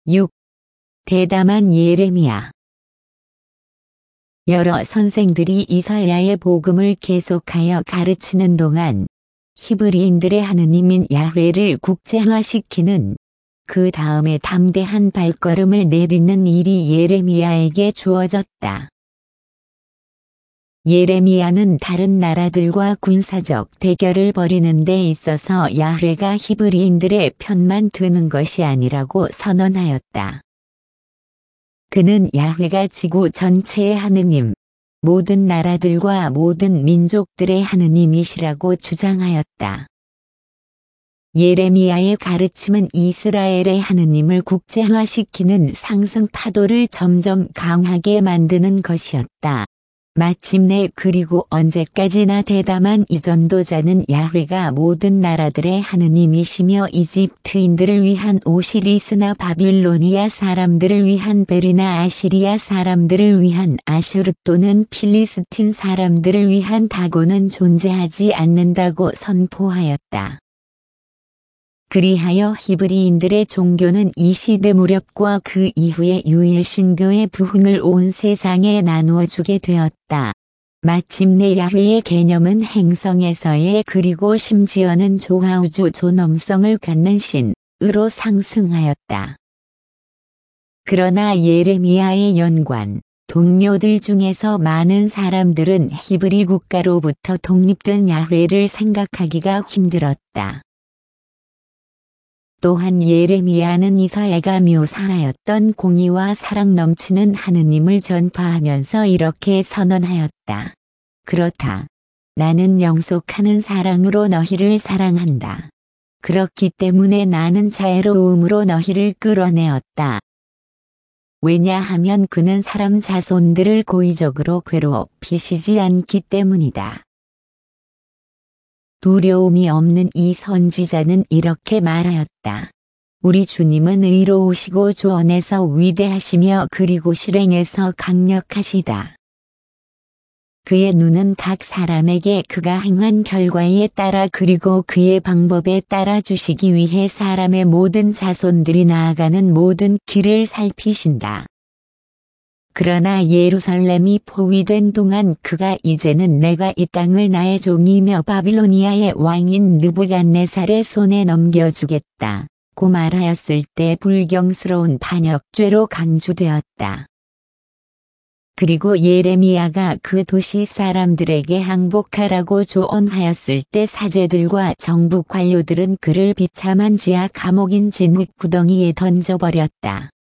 6. 대담한 예레미야. 여러 선생들이 이사야의 복음을 계속하여 가르치는 동안 히브리인들의 하느님인 야훼를 국제화시키는 그 다음에 담대한 발걸음을 내딛는 일이 예레미야에게 주어졌다. 예레미야는 다른 나라들과 군사적 대결을 벌이는 데 있어서 야훼가 히브리인들의 편만 드는 것이 아니라고 선언하였다. 그는 야훼가 지구 전체의 하느님, 모든 나라들과 모든 민족들의 하느님이시라고 주장하였다. 예레미야의 가르침은 이스라엘의 하느님을 국제화시키는 상승 파도를 점점 강하게 만드는 것이었다. 마침내 그리고 언제까지나 대담한 이 전도자는 야훼가 모든 나라들의 하느님이시며 이집트인들을 위한 오시리스나 바빌로니아 사람들을 위한 베리나 아시리아 사람들을 위한 아슈르 또는 필리스틴 사람들을 위한 다곤은 존재하지 않는다고 선포하였다. 그리하여 히브리인들의 종교는 이 시대 무렵과 그 이후에 유일 신교의 부흥을 온 세상에 나누어 주게 되었다. 마침내 야훼의 개념은 행성에서의 그리고 심지어는 조하우주 존엄성을 갖는 신으로 상승하였다. 그러나 예레미야의 연관, 동료들 중에서 많은 사람들은 히브리 국가로부터 독립된 야훼를 생각하기가 힘들었다. 또한 예레미야는 이사야가 묘사하였던 공의와 사랑 넘치는 하느님을 전파하면서 이렇게 선언하였다. 그렇다. 나는 영속하는 사랑으로 너희를 사랑한다. 그렇기 때문에 나는 자애로움으로 너희를 끌어내었다. 왜냐하면 그는 사람 자손들을 고의적으로 괴롭히시지 않기 때문이다. 두려움이 없는 이 선지자는 이렇게 말하였다. 우리 주님은 의로우시고 조언에서 위대하시며 그리고 실행에서 강력하시다. 그의 눈은 각 사람에게 그가 행한 결과에 따라 그리고 그의 방법에 따라 주시기 위해 사람의 모든 자손들이 나아가는 모든 길을 살피신다. 그러나 예루살렘이 포위된 동안 그가 이제는 내가 이 땅을 나의 종이며 바빌로니아의 왕인 느부갓네살의 손에 넘겨주겠다 고 말하였을 때 불경스러운 반역죄로 간주되었다. 그리고 예레미야가 그 도시 사람들에게 항복하라고 조언하였을 때 사제들과 정부 관료들은 그를 비참한 지하 감옥인 진흙구덩이에 던져버렸다.